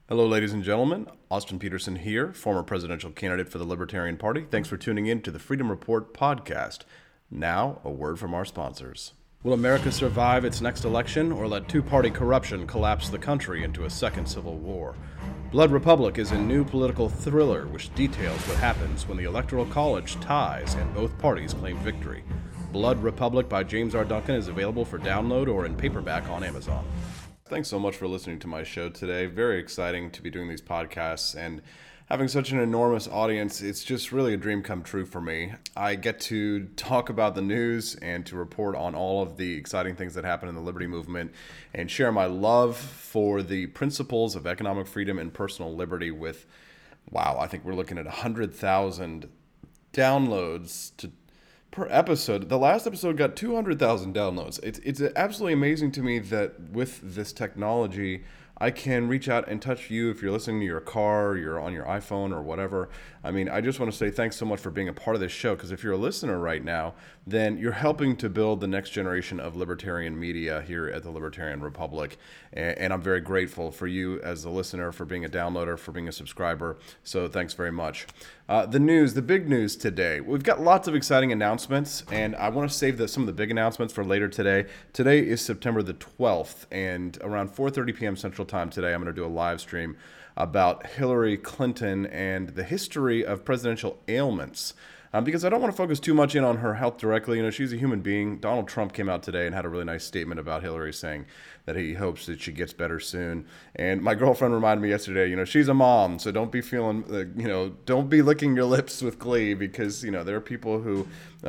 Hello, ladies and gentlemen. Austin Peterson here, former presidential candidate for the Libertarian Party. Thanks for tuning in to the Freedom Report podcast. Now, a word from our sponsors. Will America survive its next election or let two-party corruption collapse the country into a second civil war? Blood Republic is a new political thriller which details what happens when the Electoral College ties and both parties claim victory. Blood Republic by James R. Duncan is available for download or in paperback on Amazon. Thanks so much for listening to my show today. Very exciting to be doing these podcasts and having such an enormous audience. It's just really a dream come true for me. I get to talk about the news and to report on all of the exciting things that happen in the liberty movement and share my love for the principles of economic freedom and personal liberty with, I think we're looking at 100,000 downloads per episode. The last episode got 200,000 downloads. It's absolutely amazing to me that with this technology, I can reach out and touch you if you're listening to your car, you're on your iPhone or whatever. I mean, I just want to say thanks so much for being a part of this show, because if you're a listener right now, then you're helping to build the next generation of libertarian media here at the Libertarian Republic. And I'm very grateful for you as a listener, for being a downloader, for being a subscriber. So thanks very much. The big news today. We've got lots of exciting announcements, and I want to save some of the big announcements for later today. Today is September the 12th, and around 4:30 p.m. Central Time today, I'm going to do a live stream about Hillary Clinton and the history of presidential ailments. Because I don't want to focus too much in on her health directly. You know, she's a human being. Donald Trump came out today and had a really nice statement about Hillary, saying that he hopes that she gets better soon. And my girlfriend reminded me yesterday, she's a mom, so don't be don't be licking your lips with glee, because, there are people who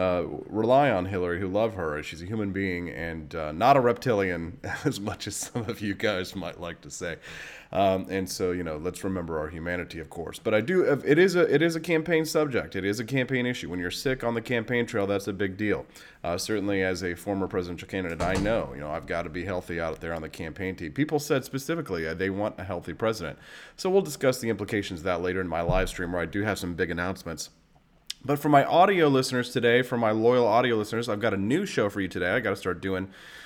rely on Hillary, who love her. She's a human being and not a reptilian, as much as some of you guys might like to say. And so, let's remember our humanity, of course. But it is a campaign subject. It is a campaign issue. When you're sick on the campaign trail, that's a big deal. Certainly as a former presidential candidate, I know, I've got to be healthy out there on the campaign team. People said specifically they want a healthy president. So we'll discuss the implications of that later in my live stream, where I do have some big announcements. But for my audio listeners today, for my loyal audio listeners, I've got a new show for you today. I got to start doing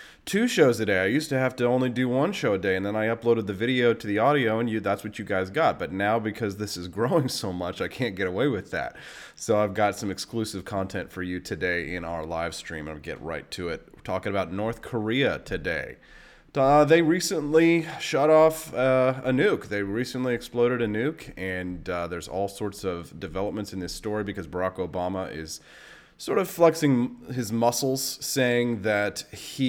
2 shows a day. I used to have to only do 1 show a day, and then I uploaded the video to the audio, and that's what you guys got. But now, because this is growing so much, I can't get away with that. So I've got some exclusive content for you today in our live stream. I'll get right to it. We're talking about North Korea today. They recently shot off a nuke. They recently exploded a nuke, and there's all sorts of developments in this story because Barack Obama is sort of flexing his muscles, saying that the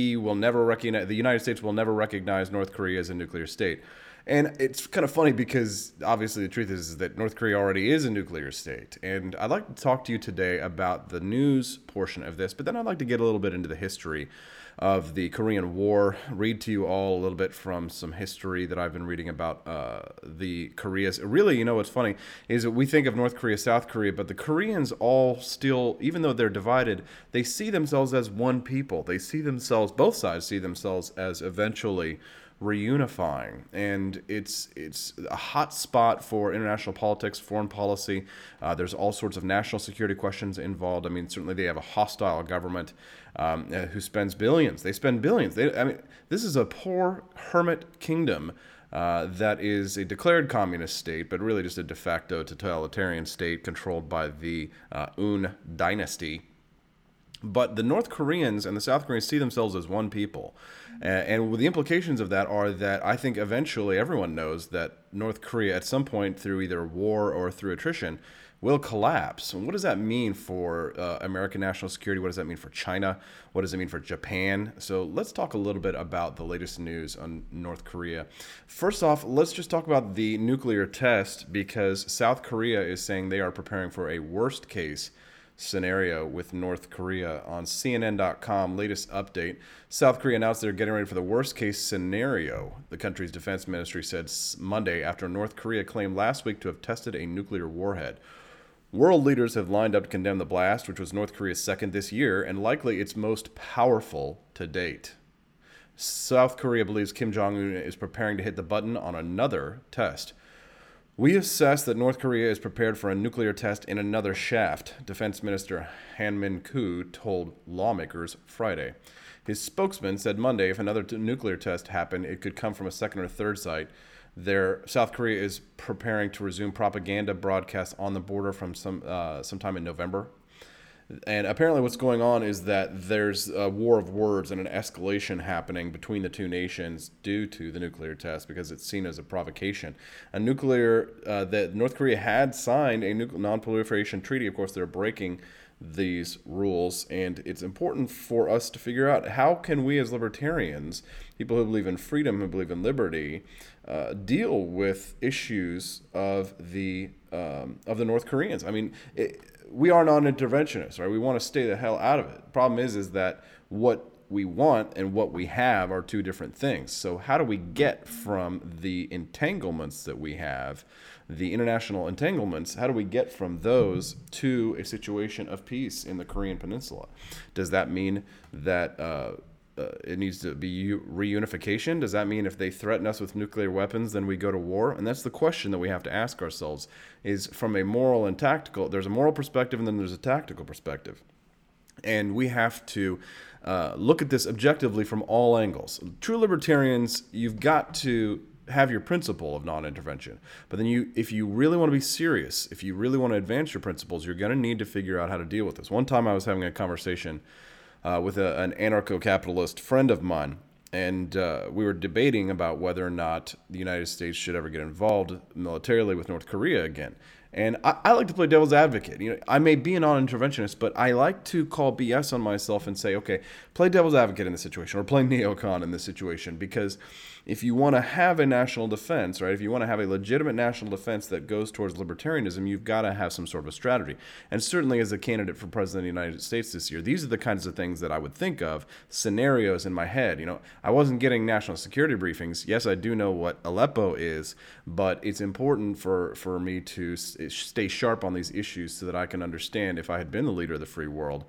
United States will never recognize North Korea as a nuclear state. And it's kind of funny because obviously the truth is that North Korea already is a nuclear state. And I'd like to talk to you today about the news portion of this, but then I'd like to get a little bit into the history of the Korean War, read to you all a little bit from some history that I've been reading about the Koreas. Really, what's funny is that we think of North Korea, South Korea, but the Koreans all still, even though they're divided, they see themselves as one people. Both sides see themselves as eventually reunifying, and it's a hot spot for international politics, foreign policy. There's all sorts of national security questions involved. I mean, certainly they have a hostile government who spends billions. They spend billions. This is a poor hermit kingdom that is a declared communist state, but really just a de facto totalitarian state controlled by the Un dynasty. But the North Koreans and the South Koreans see themselves as one people. And the implications of that are that I think eventually everyone knows that North Korea, at some point through either war or through attrition, will collapse. And what does that mean for American national security? What does that mean for China? What does it mean for Japan? So let's talk a little bit about the latest news on North Korea. First off, let's just talk about the nuclear test, because South Korea is saying they are preparing for a worst case scenario with North Korea. On CNN.com, latest update, South Korea announced they're getting ready for the worst case scenario, the country's defense ministry said Monday, after North Korea claimed last week to have tested a nuclear warhead. World leaders have lined up to condemn the blast, which was North Korea's second this year and likely its most powerful to date. South Korea believes Kim Jong-un is preparing to hit the button on another test. We assess that North Korea is prepared for a nuclear test in another shaft, Defense Minister Han Min-koo told lawmakers Friday. His spokesman said Monday if another nuclear test happened, it could come from a second or third site. South Korea is preparing to resume propaganda broadcasts on the border from sometime in November. And apparently what's going on is that there's a war of words and an escalation happening between the two nations due to the nuclear test because it's seen as a provocation. That North Korea had signed a non-proliferation treaty. Of course, they're breaking these rules, and it's important for us to figure out how can we as libertarians, people who believe in freedom, who believe in liberty, deal with issues of the North Koreans. I mean, we are non-interventionists, right? We want to stay the hell out of it. Problem is that what we want and what we have are two different things. So how do we get from the entanglements that we have, the international entanglements, how do we get from those to a situation of peace in the Korean Peninsula? Does that mean that it needs to be reunification? Does that mean if they threaten us with nuclear weapons, then we go to war? And that's the question that we have to ask ourselves, is from a moral and tactical, there's a moral perspective and then there's a tactical perspective. And we have to look at this objectively from all angles. True libertarians, you've got to have your principle of non-intervention. But then if you really want to be serious, if you really want to advance your principles, you're going to need to figure out how to deal with this. One time I was having a conversation with an anarcho-capitalist friend of mine, and we were debating about whether or not the United States should ever get involved militarily with North Korea again. And I like to play devil's advocate. You know, I may be a non-interventionist, but I like to call BS on myself and say, okay, play devil's advocate in this situation, or play neocon in this situation, because if you want to have a national defense, right, if you want to have a legitimate national defense that goes towards libertarianism, you've got to have some sort of a strategy. And certainly as a candidate for president of the United States this year, these are the kinds of things that I would think of, scenarios in my head. You know, I wasn't getting national security briefings. Yes, I do know what Aleppo is, but it's important for me to stay sharp on these issues so that I can understand if I had been the leader of the free world.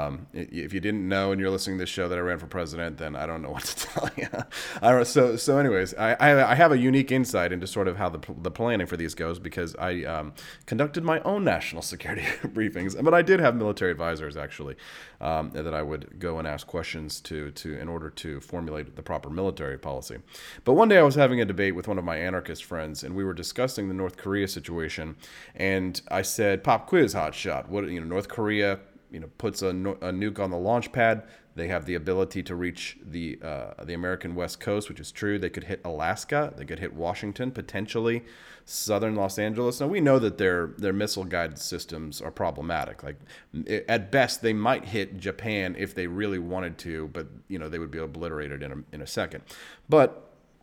If you didn't know and you're listening to this show that I ran for president, then I don't know what to tell you. So anyways, I have a unique insight into sort of how the planning for these goes, because I conducted my own national security briefings, but I did have military advisors actually that I would go and ask questions to in order to formulate the proper military policy. But one day I was having a debate with one of my anarchist friends, and we were discussing the North Korea situation, and I said, "Pop quiz, hotshot. North Korea." Puts a nuke on the launch pad. They have the ability to reach the American West Coast, which is true. They could hit Alaska. They could hit Washington, potentially southern Los Angeles. Now, we know that their missile-guided systems are problematic. Like, at best, they might hit Japan if they really wanted to, but, they would be obliterated in a second. But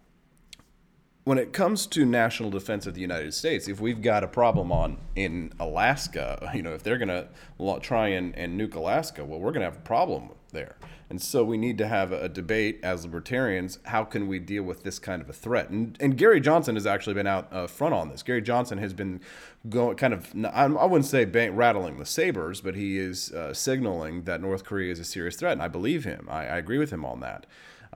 when it comes to national defense of the United States, if we've got a problem in Alaska, if they're going to try and nuke Alaska, well, we're going to have a problem there. And so we need to have a debate as libertarians. How can we deal with this kind of a threat? And Gary Johnson has actually been out front on this. Gary Johnson has been going I wouldn't say rattling the sabers, but he is signaling that North Korea is a serious threat. And I believe him. I agree with him on that.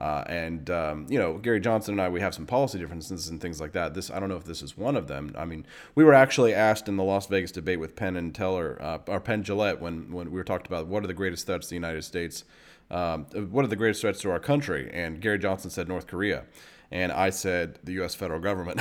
Gary Johnson and I, we have some policy differences and things like that. I don't know if this is one of them. I mean, we were actually asked in the Las Vegas debate with Penn and Teller, or Penn Jillette, when we were talked about what are the greatest threats to the United States, what are the greatest threats to our country? And Gary Johnson said North Korea. And I said the U.S. federal government.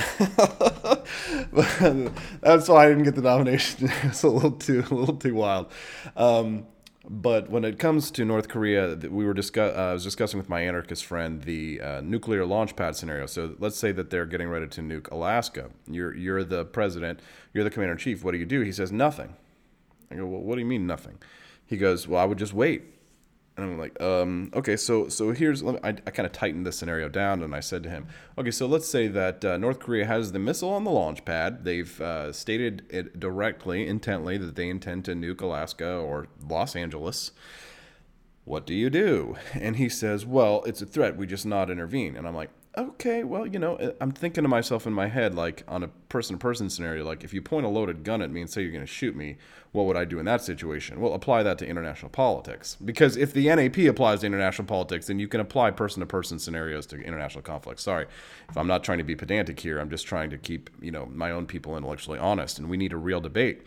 That's why I didn't get the nomination. It's a little too wild. But when it comes to North Korea, I was discussing with my anarchist friend the nuclear launch pad scenario. So let's say that they're getting ready to nuke Alaska. You're the president. You're the commander-in-chief. What do? He says, nothing. I go, well, what do you mean nothing? He goes, well, I would just wait. And I'm like, okay, so here's, I kind of tightened the scenario down, and I said to him, okay, so let's say that North Korea has the missile on the launch pad. They've stated it intently, that they intend to nuke Alaska or Los Angeles. What do you do? And he says, well, it's a threat. We just not intervene. And I'm like, okay, well, I'm thinking to myself in my head, like on a person-to-person scenario, like if you point a loaded gun at me and say you're going to shoot me, what would I do in that situation? Well, apply that to international politics. Because if the NAP applies to international politics, then you can apply person-to-person scenarios to international conflicts. Sorry, if I'm not trying to be pedantic here, I'm just trying to keep, my own people intellectually honest, and we need a real debate.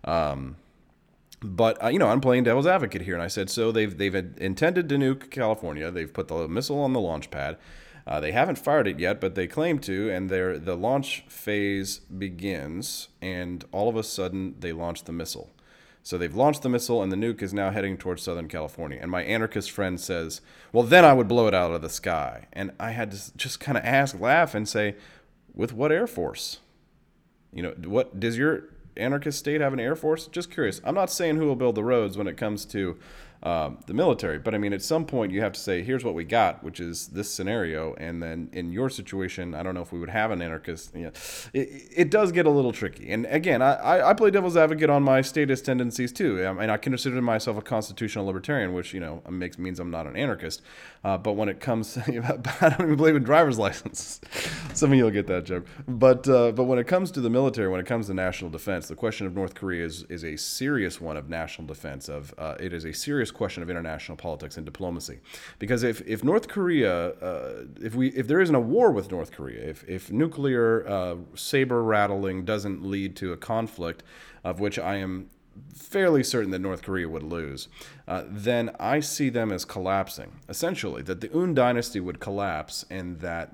But I'm playing devil's advocate here, and I said, so they've intended to nuke California. They've put the missile on the launch pad. They haven't fired it yet, but they claim to, and the launch phase begins, and all of a sudden they launch the missile. So they've launched the missile, and the nuke is now heading towards Southern California. And my anarchist friend says, well, then I would blow it out of the sky. And I had to just kind of laugh and say, with what Air Force? What does your anarchist state have an Air Force? Just curious. I'm not saying who will build the roads when it comes to the military, but I mean, at some point you have to say, here's what we got, which is this scenario. And then in your situation, I don't know if we would have an anarchist. It does get a little tricky. And again, I play devil's advocate on my statist tendencies too. And I consider myself a constitutional libertarian, which, means I'm not an anarchist. But when it comes, I don't even believe in driver's license. Some of you will get that joke. But when it comes to the military, when it comes to national defense, the question of North Korea is a serious one of national defense. It is a serious question of international politics and diplomacy, because if North Korea, if there isn't a war with North Korea, if nuclear saber rattling doesn't lead to a conflict, of which I am fairly certain that North Korea would lose, then I see them as collapsing. Essentially, that the Un dynasty would collapse, and that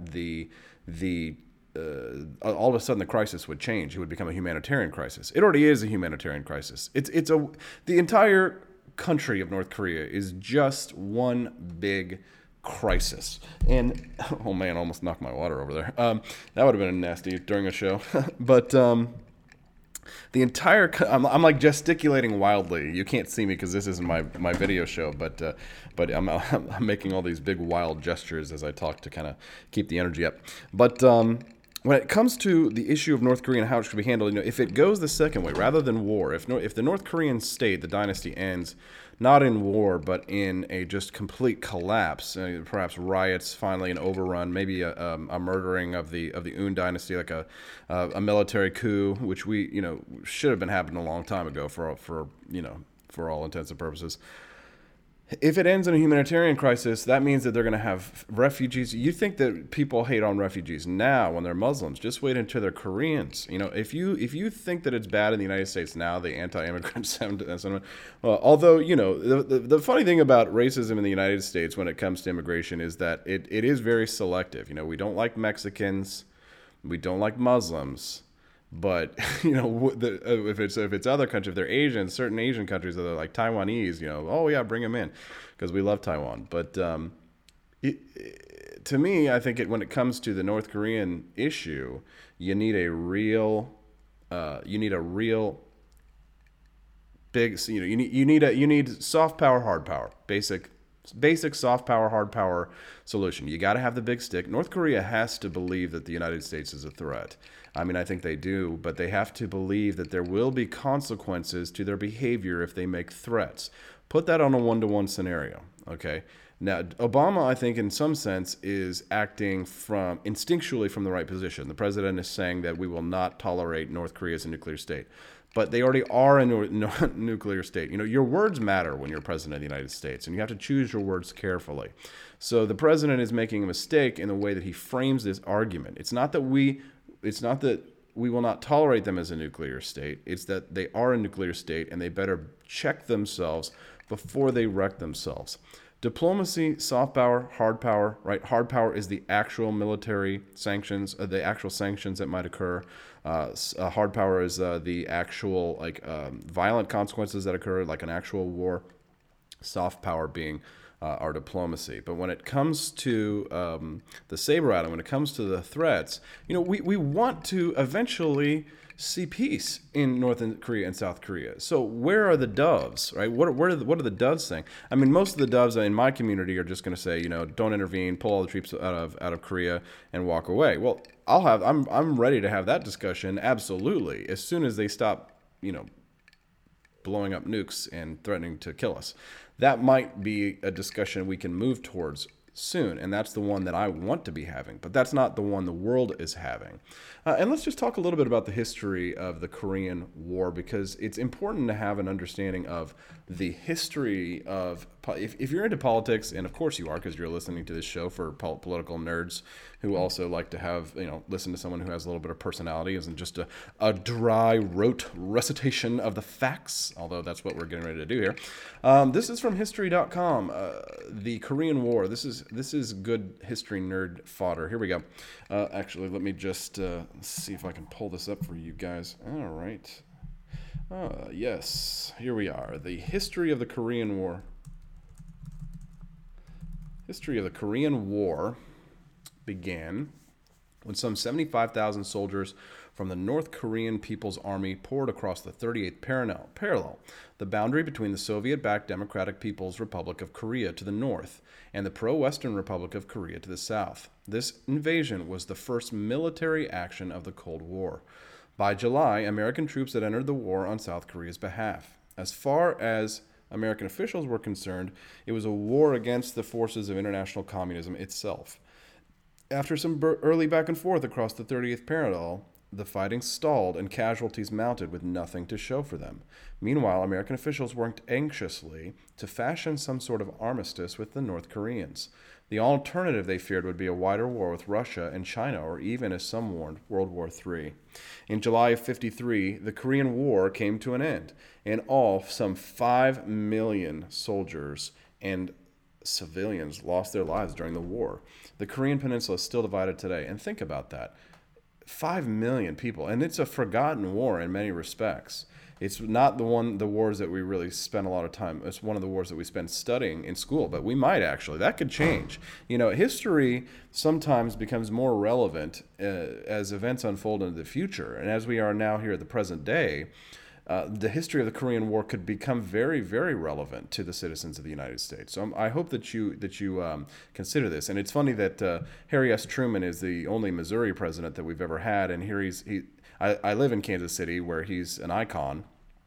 all of a sudden the crisis would change. It would become a humanitarian crisis. It already is a humanitarian crisis. The entire country of North Korea is just one big crisis. And oh man, I almost knocked my water over there. That would have been nasty during a show. But the entire I'm like gesticulating wildly. You can't see me because this isn't my video show, but I'm making all these big wild gestures as I talk to kind of keep the energy up. But when it comes to the issue of North Korea and how it should be handled, if it goes the second way rather than war, if the North Korean state, the dynasty, ends not in war but in a just complete collapse, perhaps riots, finally an overrun, maybe a murdering of the Un dynasty, like a military coup, which we should have been happening a long time ago for all intents and purposes. If it ends in a humanitarian crisis, that means that they're going to have refugees. You think that people hate on refugees now when they're Muslims. Just wait until they're Koreans. If you think that it's bad in the United States now, the anti-immigrant sentiment. Although, the funny thing about racism in the United States when it comes to immigration is that it is very selective. We don't like Mexicans. We don't like Muslims. But if it's other countries, if they're Asian, certain Asian countries that are like Taiwanese, oh yeah, bring them in because we love Taiwan. But to me, I think when it comes to the North Korean issue, you need a real big, you need soft power, hard power, basic soft power, hard power solution. You got to have the big stick. North Korea has to believe that the United States is a threat. I mean, I think they do, but they have to believe that there will be consequences to their behavior if they make threats. Put that on a one-to-one scenario, okay? Now, Obama, I think, in some sense, is acting instinctually from the right position. The president is saying that we will not tolerate North Korea as a nuclear state. But they already are a nuclear state. Your words matter when you're president of the United States, and you have to choose your words carefully. So the president is making a mistake in the way that he frames this argument. It's not that we will not tolerate them as a nuclear state. It's that they are a nuclear state, and they better check themselves before they wreck themselves. Diplomacy, soft power, hard power, right? Hard power is the actual military sanctions, the actual sanctions that might occur. Hard power is the actual violent consequences that occur, like an actual war. Soft power being our diplomacy. But when it comes to the saber rattling, when it comes to the threats, we want to eventually see peace in North Korea and South Korea. So where are the doves, right? What are the doves saying? I mean, most of the doves in my community are just going to say, don't intervene, pull all the troops out of Korea and walk away. Well, I'm ready to have that discussion, absolutely, as soon as they stop, blowing up nukes and threatening to kill us. That might be a discussion we can move towards soon, and that's the one that I want to be having, but that's not the one the world is having. And let's just talk a little bit about the history of the Korean War, because it's important to have an understanding of the history of if you're into politics, and of course you are because you're listening to this show for political nerds who also like to have, listen to someone who has a little bit of personality, isn't just a dry rote recitation of the facts, although that's what we're getting ready to do here. This is from history.com, the Korean War. This is good history nerd fodder. Here we go. Actually, let me just see if I can pull this up for you guys. All right. Yes, here we are. The history of the Korean War. History of the Korean War began when some 75,000 soldiers from the North Korean People's Army poured across the 38th parallel, the boundary between the Soviet-backed Democratic People's Republic of Korea to the north and the pro-Western Republic of Korea to the south. This invasion was the first military action of the Cold War. By July, American troops had entered the war on South Korea's behalf. As far as American officials were concerned, it was a war against the forces of international communism itself. After some early back and forth across the 30th parallel, the fighting stalled and casualties mounted with nothing to show for them. Meanwhile, American officials worked anxiously to fashion some sort of armistice with the North Koreans. The alternative, they feared, would be a wider war with Russia and China, or even, as some warned, World War III. In July of 1953, the Korean War came to an end. In all, some 5 million soldiers and civilians lost their lives during the war. The Korean Peninsula is still divided today. And think about that. 5 million people. And it's a forgotten war in many respects. It's not the wars that we really spend a lot of time. It's one of the wars that we spend studying in school, but we might actually. That could change. History sometimes becomes more relevant as events unfold into the future. And as we are now here at the present day, the history of the Korean War could become very, very relevant to the citizens of the United States. So I hope that you consider this. And it's funny that Harry S. Truman is the only Missouri president that we've ever had, and here I live in Kansas City, where he's an icon.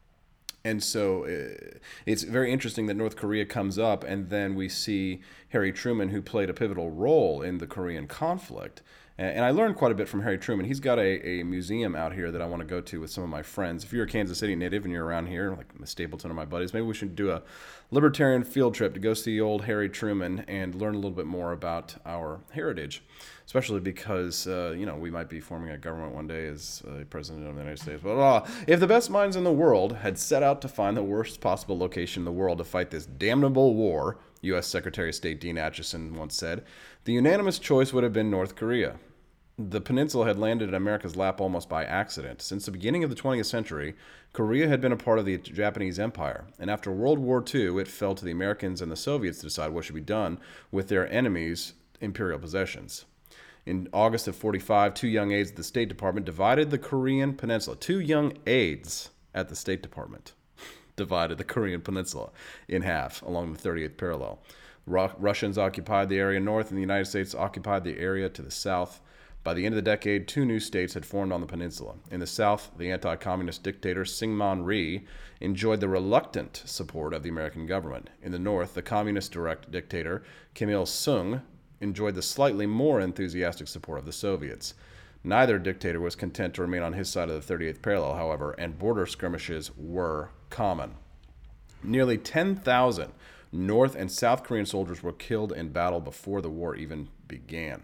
And so it's very interesting that North Korea comes up, and then we see Harry Truman, who played a pivotal role in the Korean conflict. And I learned quite a bit from Harry Truman. He's got a museum out here that I want to go to with some of my friends. If you're a Kansas City native and you're around here, like Stapleton or my buddies, maybe we should do a libertarian field trip to go see old Harry Truman and learn a little bit more about our heritage, especially because, we might be forming a government one day as president of the United States. But if the best minds in the world had set out to find the worst possible location in the world to fight this damnable war, U.S. Secretary of State Dean Acheson once said, the unanimous choice would have been North Korea. The peninsula had landed in America's lap almost by accident. Since the beginning of the 20th century, Korea had been a part of the Japanese Empire, and after World War II, it fell to the Americans and the Soviets to decide what should be done with their enemies' imperial possessions. In August of 1945, two young aides at the State Department divided the Korean peninsula. Two young aides at the State Department divided the Korean peninsula in half along the 30th parallel. Russians occupied the area north, and the United States occupied the area to the south. By the end of the decade, two new states had formed on the peninsula. In the south, the anti-communist dictator Syngman Rhee enjoyed the reluctant support of the American government. In the north, the communist dictator Kim Il-sung enjoyed the slightly more enthusiastic support of the Soviets. Neither dictator was content to remain on his side of the 38th parallel, however, and border skirmishes were common. Nearly 10,000 North and South Korean soldiers were killed in battle before the war even began.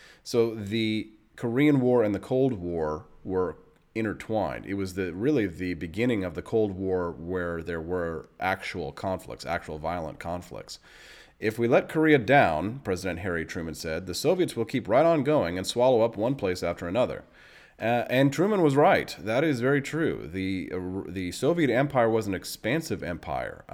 So the Korean War and the Cold War were intertwined. It was really the beginning of the Cold War where there were actual conflicts, actual violent conflicts. If we let Korea down, President Harry Truman said, the Soviets will keep right on going and swallow up one place after another. And Truman was right. That is very true. The Soviet Empire was an expansive empire.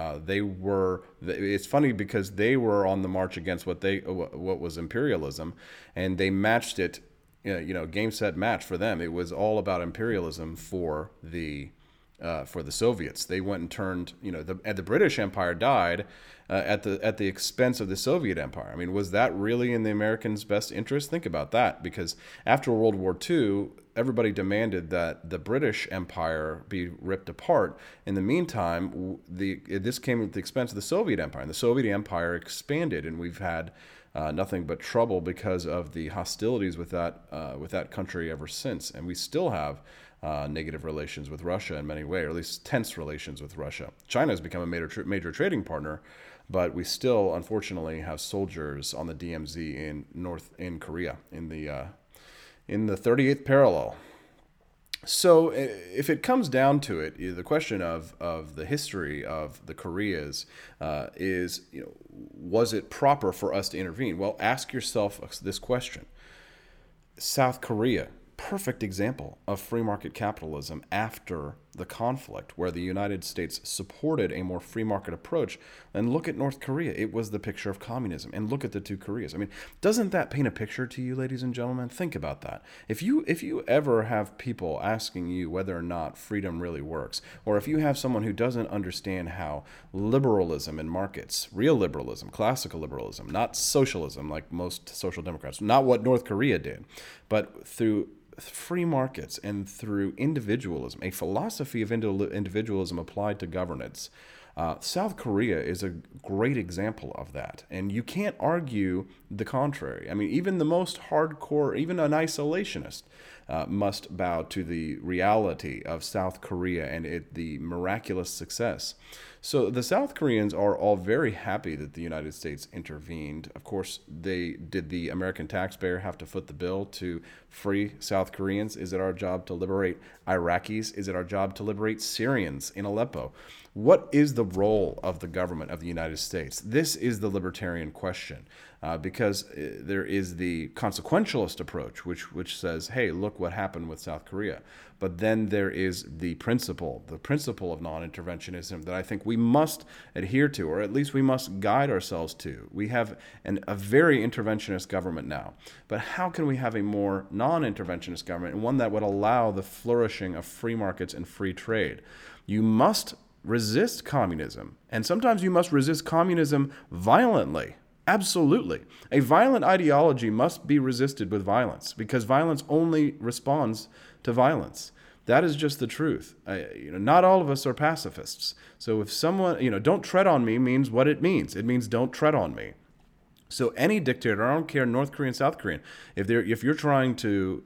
It's funny because they were on the march against what was imperialism, and they matched it. Game set match for them. It was all about imperialism for the Soviets. They went and turned. The British Empire died at the expense of the Soviet Empire. I mean, was that really in the Americans' best interest? Think about that, because after World War II, everybody demanded that the British Empire be ripped apart. In the meantime, this came at the expense of the Soviet Empire, and the Soviet Empire expanded, and we've had nothing but trouble because of the hostilities with that country ever since. And we still have negative relations with Russia in many ways, or at least tense relations with Russia. China has become a major trading partner, but we still, unfortunately, have soldiers on the DMZ in Korea in the 38th parallel. So if it comes down to it, the question of the history of the Koreas is, was it proper for us to intervene? Well, ask yourself this question. South Korea, perfect example of free market capitalism after the conflict, where the United States supported a more free market approach. And look at North Korea. It was the picture of communism. And look at the two Koreas. I mean, doesn't that paint a picture to you, ladies and gentlemen? Think about that. If you ever have people asking you whether or not freedom really works, or if you have someone who doesn't understand how liberalism in markets, real liberalism, classical liberalism, not socialism like most social democrats, not what North Korea did, but through free markets and through individualism, a philosophy of individualism applied to governance. South Korea is a great example of that, and you can't argue the contrary. I mean, even the most hardcore, even an isolationist, must bow to the reality of South Korea and the miraculous success. So the South Koreans are all very happy that the United States intervened. Of course, did the American taxpayer have to foot the bill to free South Koreans? Is it our job to liberate Iraqis? Is it our job to liberate Syrians in Aleppo? What is the role of the government of the United States? This is the libertarian question, because there is the consequentialist approach, which says, hey, look what happened with South Korea. But then there is the principle of non-interventionism that I think we must adhere to, or at least we must guide ourselves to. We have a very interventionist government now, but how can we have a more non-interventionist government, and one that would allow the flourishing of free markets and free trade? You must resist communism, and sometimes you must resist communism violently. Absolutely. A violent ideology must be resisted with violence, because violence only responds to violence. That is just the truth. Not all of us are pacifists. So if someone, don't tread on me means what it means. It means don't tread on me. So any dictator, I don't care, North Korean, South Korean, if you're trying to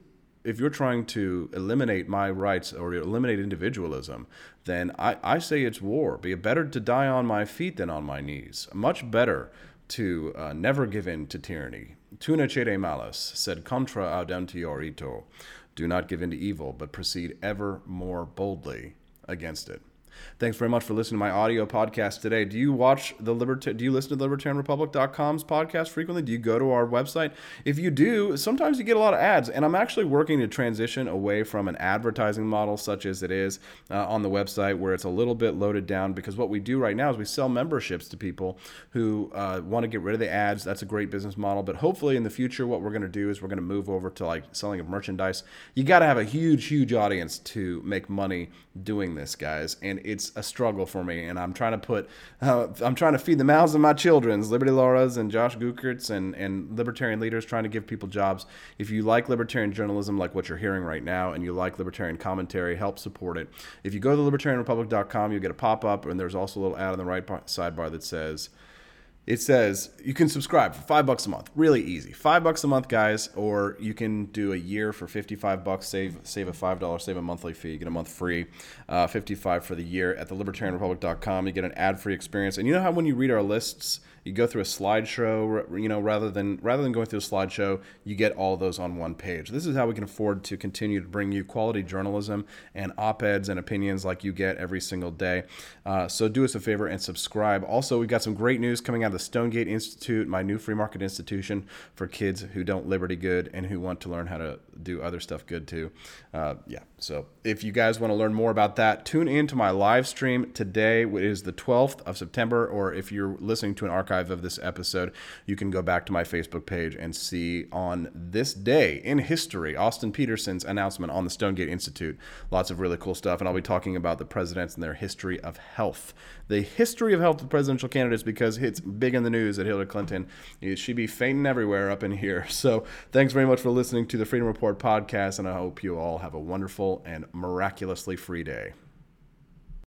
eliminate my rights or eliminate individualism, then I say it's war. Be better to die on my feet than on my knees. Much better to never give in to tyranny. Tuna cede malus, sed contra audentior ito. Do not give in to evil, but proceed ever more boldly against it. Thanks very much for listening to my audio podcast today. Do you listen to libertarianrepublic.com's podcast frequently? Do you go to our website? If you do, sometimes you get a lot of ads, and I'm actually working to transition away from an advertising model such as it is on the website, where it's a little bit loaded down, because what we do right now is we sell memberships to people who want to get rid of the ads. That's a great business model, but hopefully in the future what we're going to do is we're going to move over to like selling of merchandise. You got to have a huge audience to make money doing this, guys, and it's a struggle for me, and I'm trying to feed the mouths of my children's, Liberty Laura's and Josh Gukert's and libertarian leaders, trying to give people jobs. If you like libertarian journalism like what you're hearing right now, and you like libertarian commentary, help support it. If you go to libertarianrepublic.com, you'll get a pop-up, and there's also a little ad on the right sidebar that says, you can subscribe for $5 a month. Really easy. $5 a month, guys, or you can do a year for $55. Save a $5, save a monthly fee. You get a month free. $55 for the year at thelibertarianrepublic.com. You get an ad-free experience. And you know how when you read our lists, you go through a slideshow, rather than going through a slideshow, you get all of those on one page. This is how we can afford to continue to bring you quality journalism and op-eds and opinions like you get every single day. So do us a favor and subscribe. Also, we've got some great news coming out of the Stonegate Institute, my new free market institution for kids who don't liberty good and who want to learn how to do other stuff good too. So if you guys want to learn more about that, tune in to my live stream today. It is the 12th of September, or if you're listening to an archive of this episode, you can go back to my Facebook page and see on this day in history, Austin Peterson's announcement on the Stonegate Institute. Lots of really cool stuff, and I'll be talking about the presidents and their history of health. The history of health of presidential candidates, because it's big in the news that Hillary Clinton, she'd be fainting everywhere up in here. So thanks very much for listening to the Freedom Report podcast, and I hope you all have a wonderful and miraculously free day.